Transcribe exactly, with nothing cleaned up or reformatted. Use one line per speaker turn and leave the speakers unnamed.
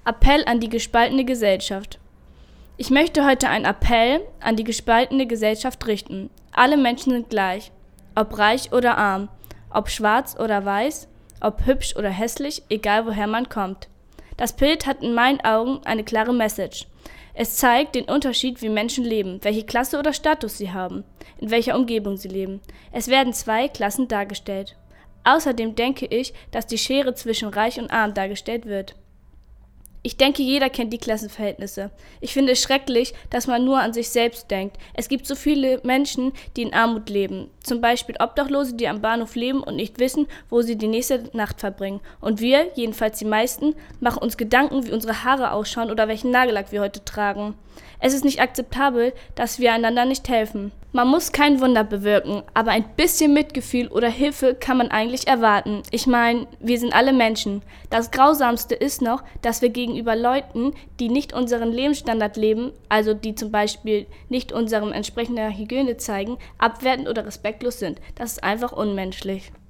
Appell an die gespaltene Gesellschaft. Ich möchte heute einen Appell an die gespaltene Gesellschaft richten. Alle Menschen sind gleich, ob reich oder arm, ob schwarz oder weiß, ob hübsch oder hässlich, egal woher man kommt. Das Bild hat in meinen Augen eine klare Message. Es zeigt den Unterschied, wie Menschen leben, welche Klasse oder Status sie haben, in welcher Umgebung sie leben. Es werden zwei Klassen dargestellt. Außerdem denke ich, dass die Schere zwischen Reich und Arm dargestellt wird. Ich denke, jeder kennt die Klassenverhältnisse. Ich finde es schrecklich, dass man nur an sich selbst denkt. Es gibt so viele Menschen, die in Armut leben. Zum Beispiel Obdachlose, die am Bahnhof leben und nicht wissen, wo sie die nächste Nacht verbringen. Und wir, jedenfalls die meisten, machen uns Gedanken, wie unsere Haare ausschauen oder welchen Nagellack wir heute tragen. Es ist nicht akzeptabel, dass wir einander nicht helfen. Man muss kein Wunder bewirken, aber ein bisschen Mitgefühl oder Hilfe kann man eigentlich erwarten. Ich meine, wir sind alle Menschen. Das Grausamste ist noch, dass wir gegenüber Leuten, die nicht unseren Lebensstandard leben, also die zum Beispiel nicht unserem entsprechender Hygiene zeigen, abwertend oder respektlos sind. Das ist einfach unmenschlich.